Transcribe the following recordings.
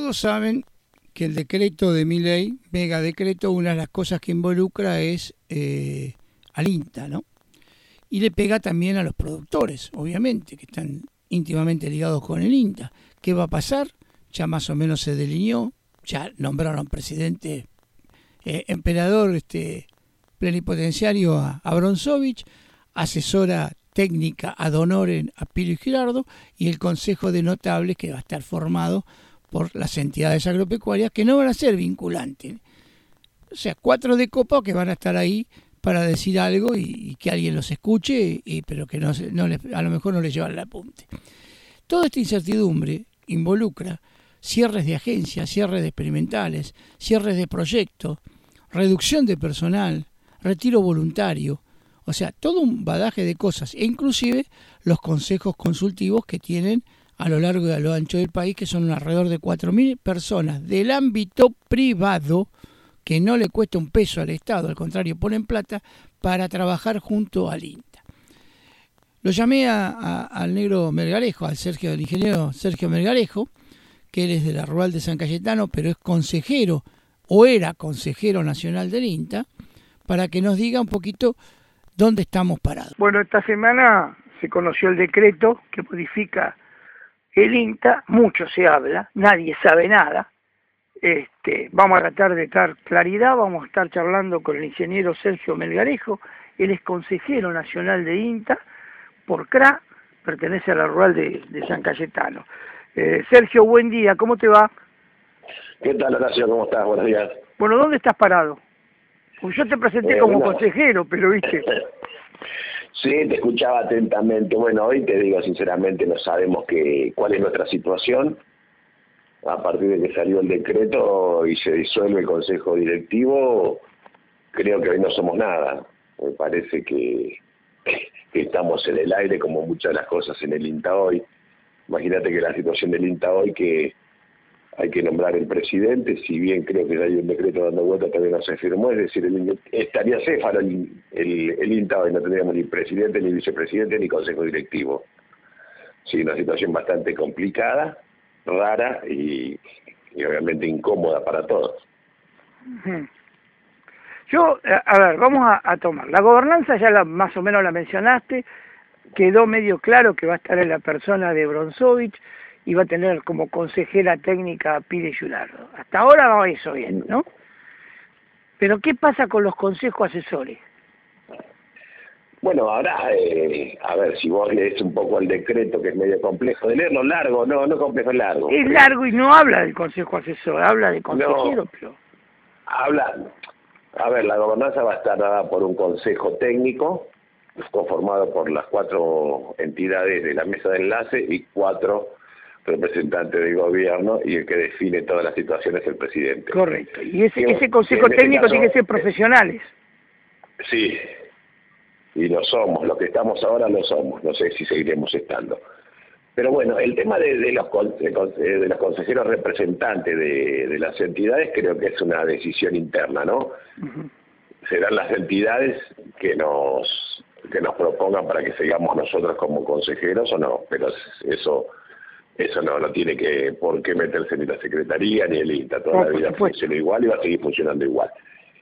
Todos saben que el decreto de Milei, mega decreto, una de las cosas que involucra es al INTA, ¿no? Y le pega también a los productores, obviamente, que están íntimamente ligados con el INTA. ¿Qué va a pasar? Ya más o menos se delineó, ya nombraron presidente, emperador plenipotenciario a Bronzovich, asesora técnica ad honorem a Pilo y Girardo, y el Consejo de Notables, que va a estar formado por las entidades agropecuarias, que no van a ser vinculantes. O sea, 4 de copa que van a estar ahí para decir algo y que alguien los escuche, pero que a lo mejor no les llevan el apunte. Toda esta incertidumbre involucra cierres de agencias, cierres de experimentales, cierres de proyectos, reducción de personal, retiro voluntario, o sea, todo un badaje de cosas, e inclusive los consejos consultivos que tienen a lo largo y a lo ancho del país, que son alrededor de 4.000 personas del ámbito privado, que no le cuesta un peso al Estado, al contrario, ponen plata para trabajar junto al INTA. Lo llamé al negro Melgarejo, al ingeniero Sergio Melgarejo, que él es de la Rural de San Cayetano, pero es consejero, o era consejero nacional del INTA, para que nos diga un poquito dónde estamos parados. Bueno, esta semana se conoció el decreto que modifica el INTA, mucho se habla, nadie sabe nada. Vamos a tratar de dar claridad, vamos a estar charlando con el ingeniero Sergio Melgarejo, él es consejero nacional de INTA, por CRA, pertenece a la Rural de San Cayetano. Sergio, buen día, ¿cómo te va? ¿Qué tal, Horacio? ¿Cómo estás? Buenos días. Bueno, ¿dónde estás parado? Pues yo te presenté como consejero, pero viste... Sí, te escuchaba atentamente. Bueno, hoy te digo sinceramente, no sabemos cuál es nuestra situación. A partir de que salió el decreto y se disuelve el consejo directivo, creo que hoy no somos nada. Me parece que estamos en el aire como muchas de las cosas en el INTA hoy. Imagínate que la situación del INTA hoy, que hay que nombrar el presidente, si bien creo que ya hay un decreto dando vuelta, todavía no se firmó, es decir, estaría céfalo el INTA hoy, no tendríamos ni presidente, ni vicepresidente, ni consejo directivo. Sí, una situación bastante complicada, rara y obviamente incómoda para todos. Yo, a ver, vamos a tomar. La gobernanza ya más o menos la mencionaste, quedó medio claro que va a estar en la persona de Bronzovich y va a tener como consejera técnica a Pilo y Girardo. Hasta ahora va eso bien, ¿no? Pero ¿qué pasa con los consejos asesores? Bueno, ahora, a ver, si vos lees un poco el decreto, que es medio complejo de leerlo, largo, no complejo, es largo. Es largo y no habla del consejo asesor, habla de consejero, pero... Habla, a ver, la gobernanza va a estar dada por un consejo técnico, conformado por las 4 entidades de la mesa de enlace y 4 representantes del gobierno, y el que define todas las situaciones es el presidente. Correcto, y ese consejo técnico tiene que ser profesionales. Sí, y lo somos, lo que estamos ahora lo somos, no sé si seguiremos estando. Pero bueno, el tema de los consejeros representantes de las entidades creo que es una decisión interna, ¿no? Serán las entidades que nos propongan para que sigamos nosotros como consejeros o no, pero eso no tiene por qué meterse ni la Secretaría ni el INTA, toda la vida funciona igual y va a seguir funcionando igual.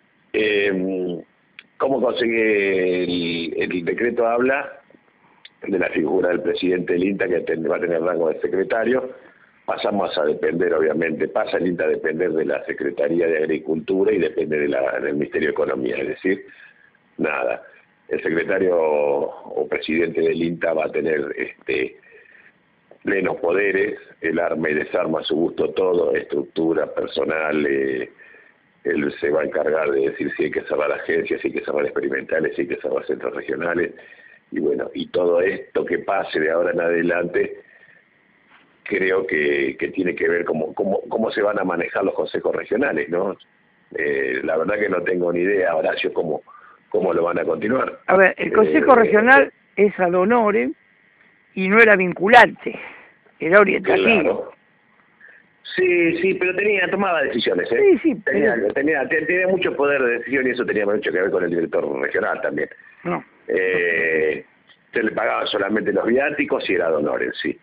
¿Cómo consigue el decreto? Habla de la figura del presidente del INTA, que va a tener rango de secretario. Pasamos a depender, obviamente, pasa el INTA a depender de la Secretaría de Agricultura y depende del Ministerio de Economía, es decir, nada. El secretario o presidente del INTA va a tener plenos poderes, él arma y desarma a su gusto todo, estructura, personal, él se va a encargar de decir si hay que cerrar agencias, si hay que cerrar experimentales, si hay que cerrar centros regionales, y bueno, y todo esto que pase de ahora en adelante, creo que tiene que ver cómo se van a manejar los consejos regionales, ¿no? La verdad que no tengo ni idea, Horacio, cómo lo van a continuar. A ver, el consejo regional es ad honorem y no era vinculante, era orientativo. Claro. Sí, pero tomaba decisiones, ¿eh? Sí, tenía mucho poder de decisión y eso tenía mucho que ver con el director regional también. No. Se le pagaban solamente los viáticos y era ad honorem, sí.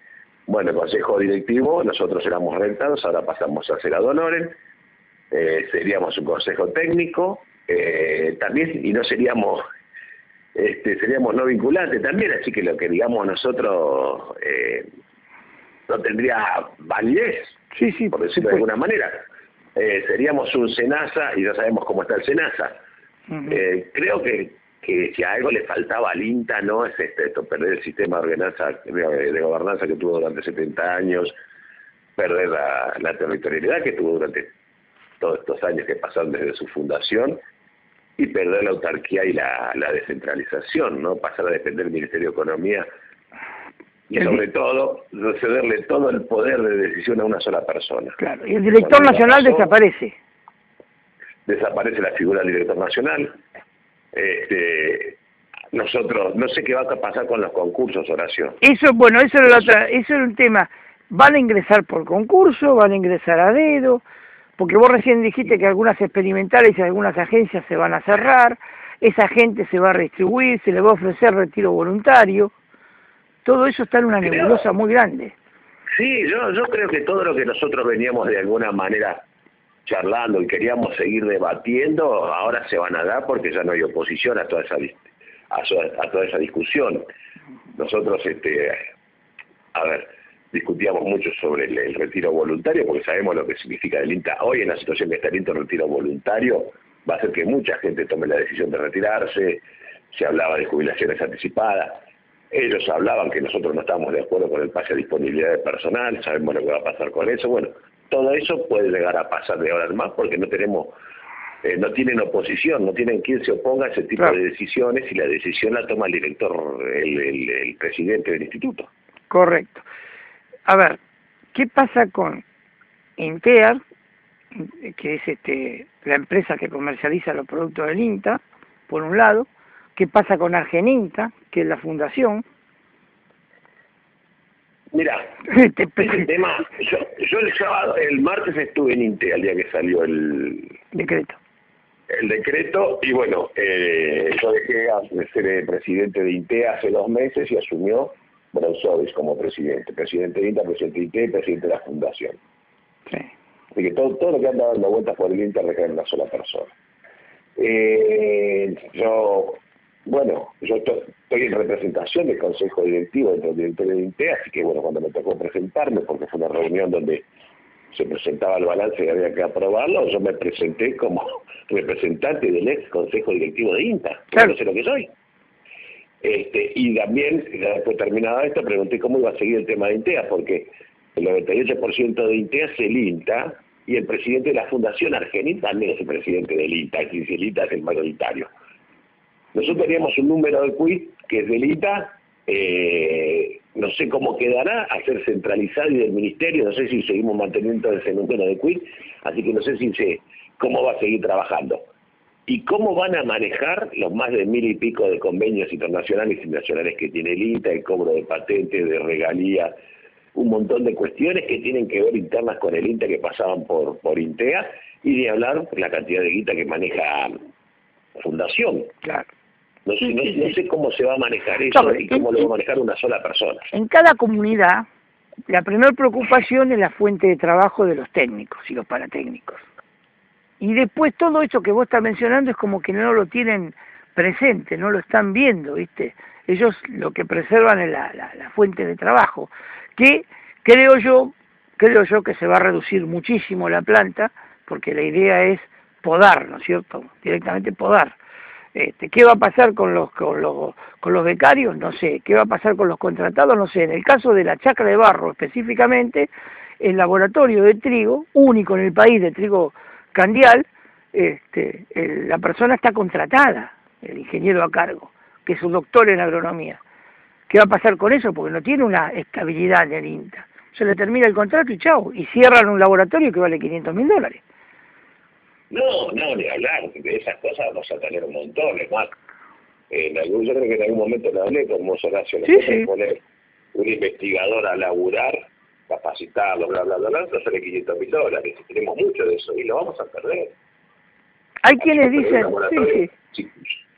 Bueno, el consejo directivo, nosotros éramos rentados, ahora pasamos a ser ad honorem, seríamos un consejo técnico, también, y no seríamos, seríamos no vinculantes también, así que lo que digamos nosotros no tendría validez, Sí, por decirlo de alguna manera. Seríamos un SENASA, y ya sabemos cómo está el SENASA. Creo que si a algo le faltaba al INTA, no es esto, perder el sistema de gobernanza que tuvo durante 70 años, perder la territorialidad que tuvo durante todos estos años que pasaron desde su fundación, y perder la autarquía y la descentralización, ¿no? Pasar a depender del Ministerio de Economía y sobre todo cederle todo el poder de decisión a una sola persona. Claro, y el director nacional desaparece. Desaparece la figura del director nacional. Nosotros, no sé qué va a pasar con los concursos, Horacio. Eso era un tema. ¿Van a ingresar por concurso? ¿Van a ingresar a dedo? Porque vos recién dijiste que algunas experimentales y algunas agencias se van a cerrar, esa gente se va a redistribuir, se le va a ofrecer retiro voluntario. Todo eso está en una nebulosa muy grande. Sí, yo creo que todo lo que nosotros veníamos de alguna manera charlando y queríamos seguir debatiendo, ahora se van a dar porque ya no hay oposición a toda esa discusión. Nosotros, discutíamos mucho sobre el retiro voluntario porque sabemos lo que significa el INTA. Hoy, en la situación que está el INTA, el retiro voluntario va a hacer que mucha gente tome la decisión de retirarse. Se hablaba de jubilaciones anticipadas. Ellos hablaban que nosotros no estábamos de acuerdo con el pase a disponibilidad de personal, sabemos lo que va a pasar con eso. Bueno, todo eso puede llegar a pasar de ahora en más porque no tienen oposición, no tienen quien se oponga a ese tipo de decisiones, y la decisión la toma el director, el presidente del instituto. Correcto. A ver, ¿qué pasa con Intear, que es la empresa que comercializa los productos del INTA, por un lado? ¿Qué pasa con Argeninta, que es la fundación? Mira, ese tema, yo el martes estuve en INTEA, el día que salió el decreto. El decreto, y bueno, yo dejé de ser presidente de INTEA hace 2 meses y asumió Brausovic como presidente de INTA, presidente de INTEA y presidente de la fundación. Sí. Así que todo lo que anda dando vueltas por el INTA recae en una sola persona. Yo estoy en representación del consejo directivo del directorio de INTEA, así que bueno, cuando me tocó presentarme, porque fue una reunión donde se presentaba el balance y había que aprobarlo, yo me presenté como representante del ex consejo directivo de INTA, claro. No sé lo que soy. Y también, después terminado esto, pregunté cómo iba a seguir el tema de INTEA, porque el 98% de INTEA es el INTA, y el presidente de la Fundación Argentina también es el presidente del INTA, y el INTA es el mayoritario. Nosotros teníamos un número de quit que es del INTA, no sé cómo quedará, a ser centralizado y del ministerio, no sé si seguimos manteniendo ese número de quit, así que no sé cómo va a seguir trabajando. ¿Y cómo van a manejar los más de 1000 y pico de convenios internacionales y nacionales que tiene el INTA, el cobro de patentes, de regalías, un montón de cuestiones que tienen que ver internas con el INTA que pasaban por INTEA, y de hablar la cantidad de guita que maneja Fundación? Claro. No sé cómo se va a manejar eso y cómo lo va a manejar una sola persona. En cada comunidad, la primera preocupación es la fuente de trabajo de los técnicos y los paratécnicos. Y después todo esto que vos estás mencionando es como que no lo tienen presente, no lo están viendo, ¿viste? Ellos lo que preservan es la fuente de trabajo, que creo yo que se va a reducir muchísimo la planta, porque la idea es podar, ¿no es cierto? Directamente podar. ¿Qué va a pasar con los becarios? No sé. ¿Qué va a pasar con los contratados? No sé. En el caso de la Chacra de Barro específicamente, el laboratorio de trigo, único en el país de trigo candial, la persona está contratada, el ingeniero a cargo, que es un doctor en agronomía. ¿Qué va a pasar con eso? Porque no tiene una estabilidad en el INTA. Se le termina el contrato y chau, y cierran un laboratorio que vale $500.000. No, ni hablar, de esas cosas vamos a tener un montón, es más. Yo creo que en algún momento lo hablé con Mozo Horacio, sí. Poner un investigador a laburar, capacitarlo, bla, no sale $500.000, tenemos mucho de eso y lo vamos a perder. Hay quienes dicen, Si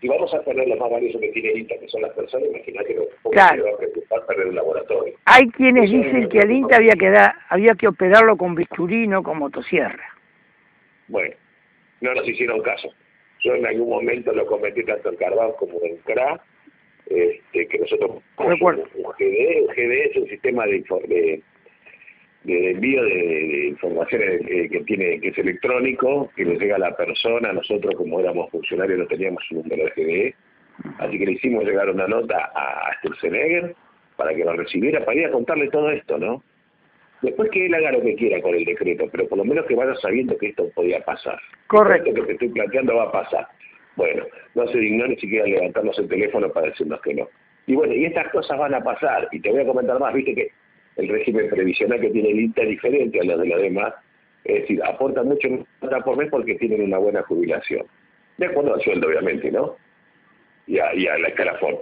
si vamos a perder lo más valioso que tiene el INTA, que son las personas, imagínate que claro. va a preocupar perder un laboratorio. Hay quienes dicen que al INTA había que operarlo con bisturí, no con motosierra. Bueno, no nos hicieron caso. Yo en algún momento lo cometí tanto en Carvajal como en CRA, que nosotros Recuerdo. un GDE. Un GDE es un sistema de envío de informaciones que es electrónico, que le llega a la persona. Nosotros, como éramos funcionarios, no teníamos un número de GDE, así que le hicimos llegar una nota a Sturzenegger para que lo recibiera, para ir a contarle todo esto, ¿no? Después que él haga lo que quiera con el decreto, pero por lo menos que vaya sabiendo que esto podía pasar. Correcto. Esto que te estoy planteando va a pasar. Bueno, no se dignó ni siquiera levantarnos el teléfono para decirnos que no. Y bueno, y estas cosas van a pasar, y te voy a comentar más, viste que el régimen previsional que tiene el INTA es diferente a los de los demás, es decir, aporta mucho por mes porque tienen una buena jubilación. De acuerdo al sueldo, obviamente, ¿no? Y a la escalafón.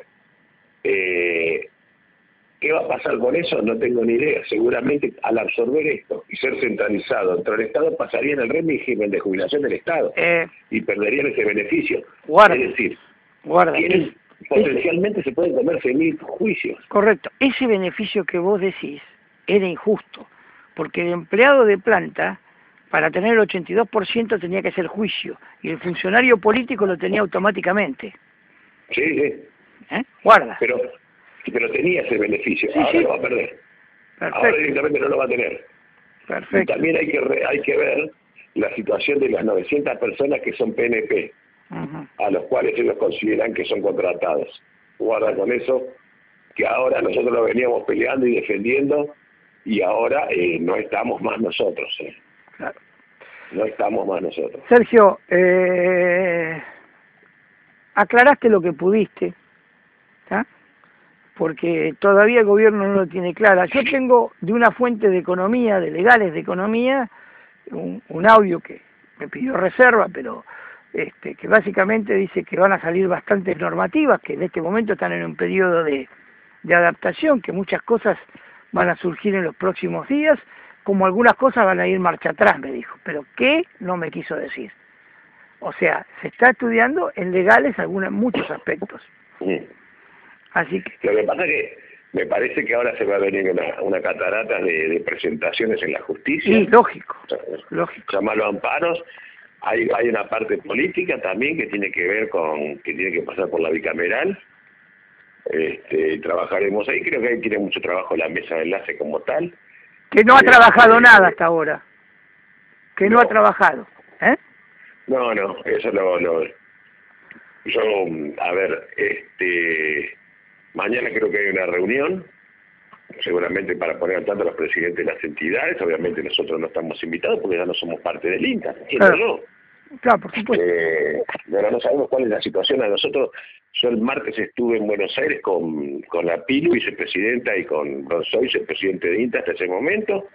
¿Qué va a pasar con eso? No tengo ni idea. Seguramente al absorber esto y ser centralizado dentro del Estado, pasarían el régimen de jubilación del Estado y perderían ese beneficio. Guarda, es decir, guarda. Potencialmente se pueden comer 6.000 juicios. Correcto. Ese beneficio que vos decís era injusto, porque el empleado de planta, para tener el 82% tenía que hacer juicio, y el funcionario político lo tenía automáticamente. Sí. Guarda. Pero tenía ese beneficio, Sí, ahora sí. lo va a perder. Perfecto. Ahora directamente no lo va a tener. Perfecto. Y también hay que ver la situación de las 900 personas que son PNP, a los cuales ellos consideran que son contratados. Guarda con eso, que ahora nosotros lo veníamos peleando y defendiendo, y ahora no estamos más nosotros. Claro. No estamos más nosotros. Sergio, aclaraste lo que pudiste, ¿tá? Porque todavía el gobierno no lo tiene clara. Yo tengo de una fuente de economía, de legales de economía, un audio que me pidió reserva, pero que básicamente dice que van a salir bastantes normativas, que en este momento están en un periodo de adaptación, que muchas cosas van a surgir en los próximos días, como algunas cosas van a ir marcha atrás, me dijo, pero ¿qué? No me quiso decir. O sea, se está estudiando en legales muchos aspectos. Sí. Así que... Lo que pasa es que me parece que ahora se va a venir una catarata de presentaciones en la justicia. Sí, lógico, lógico. Llamarlo amparos. Hay una parte política también que tiene que ver que tiene que pasar por la bicameral. Trabajaremos ahí. Creo que ahí tiene mucho trabajo la mesa de enlace como tal. Que no ha trabajado nada hasta ahora. Que no ha trabajado. No, eso yo, a ver, mañana creo que hay una reunión, seguramente para poner al tanto a los presidentes de las entidades. Obviamente nosotros no estamos invitados porque ya no somos parte del INTA, Claro, por supuesto. Pero no sabemos cuál es la situación. Yo el martes estuve en Buenos Aires con la Pilu, vicepresidenta, y con Soy, el presidente de INTA hasta ese momento.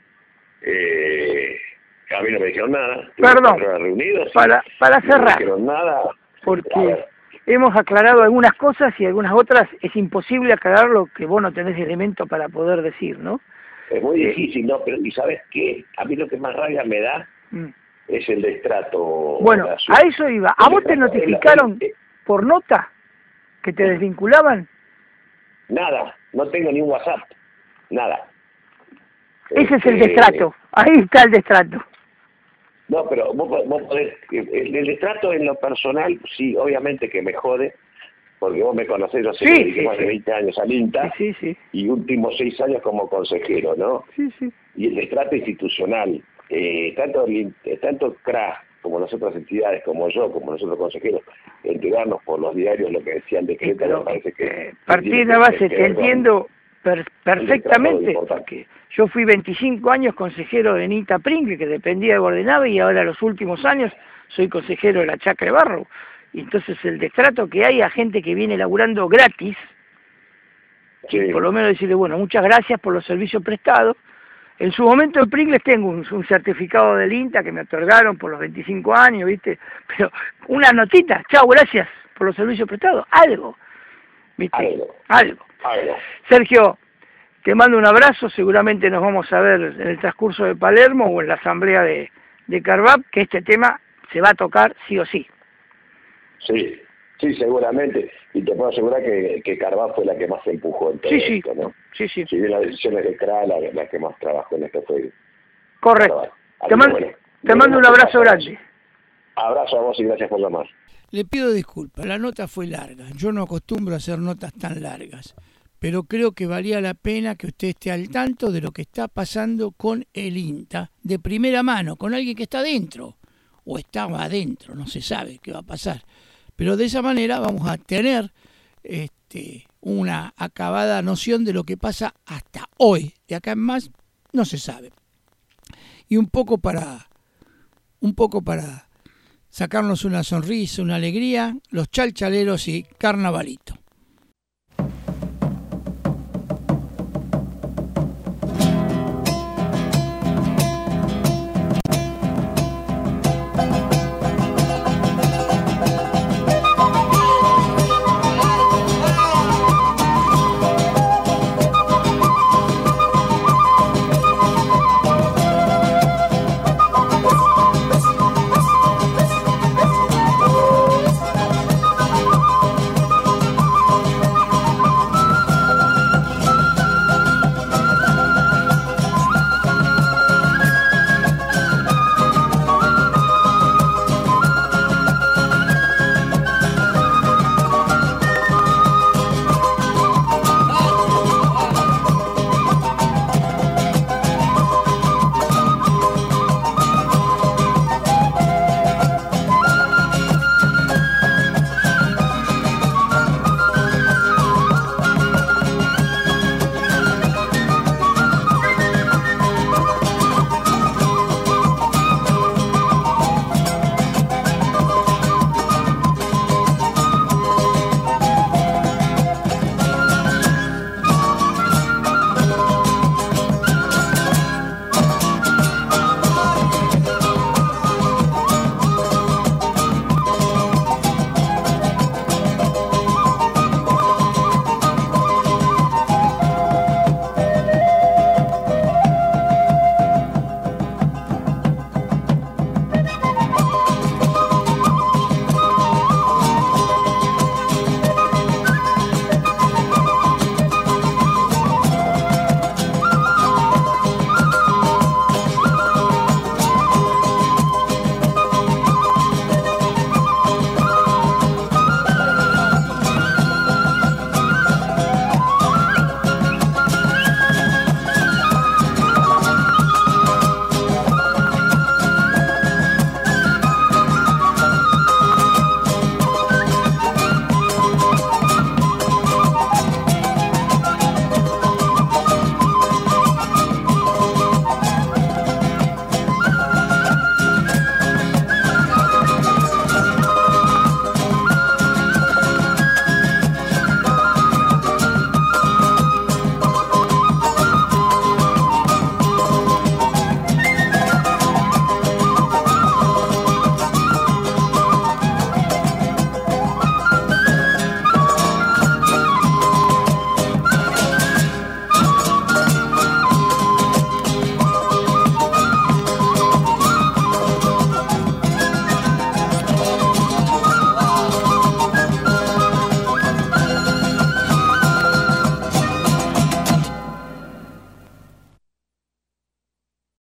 A mí no me dijeron nada. Perdón, reunidos, para cerrar. No me dijeron nada. Porque hemos aclarado algunas cosas y algunas otras es imposible aclarar lo que vos no tenés elemento para poder decir, ¿no? Es muy difícil, ¿no? Pero ¿y sabes qué? A mí lo que más rabia me da es el destrato. Bueno, a eso iba. ¿A vos te notificaron por nota que te desvinculaban? Nada, no tengo ni un WhatsApp, nada. Ese es el destrato, ahí está el destrato. No, pero vos podés, el destrato en lo personal, sí, obviamente que me jode, porque vos me conocés, yo sé que más de 20 años al INTA, y últimos 6 años como consejero, ¿no? Sí. Y el destrato institucional, tanto CRA como las otras entidades, como yo, como nosotros consejeros, enterarnos por los diarios lo que decía el decreto, pero, me parece que... Partir de base, te entiendo perfectamente, porque yo fui 25 años consejero de Nita Pringle, que dependía de Bordenave, y ahora los últimos años soy consejero de la Chacra de Barro. Y entonces el destrato que hay a gente que viene laburando gratis, por lo menos decirle, bueno, muchas gracias por los servicios prestados. En su momento en Pringles tengo un certificado del INTA que me otorgaron por los 25 años, ¿viste? Pero una notita, chao, gracias por los servicios prestados, algo, ¿viste? Algo. Sergio, te mando un abrazo, seguramente nos vamos a ver en el transcurso de Palermo o en la asamblea de Carvajal, que este tema se va a tocar sí o sí. Sí, Sí, seguramente. Y te puedo asegurar que Carvajal fue la que más se empujó en todo Sí, esto, ¿no? sí. Si bien las decisiones de CRA, la que más trabajó en esto fue Correcto. Carvajal. Te mando un abrazo grande. Abrazo a vos y gracias por llamar. Le pido disculpas, la nota fue larga. Yo no acostumbro a hacer notas tan largas, pero creo que valía la pena que usted esté al tanto de lo que está pasando con el INTA de primera mano, con alguien que está adentro o estaba adentro, no se sabe qué va a pasar. Pero de esa manera vamos a tener una acabada noción de lo que pasa hasta hoy. De acá en más no se sabe. Y un poco para sacarnos una sonrisa, una alegría, los chalchaleros y carnavalito.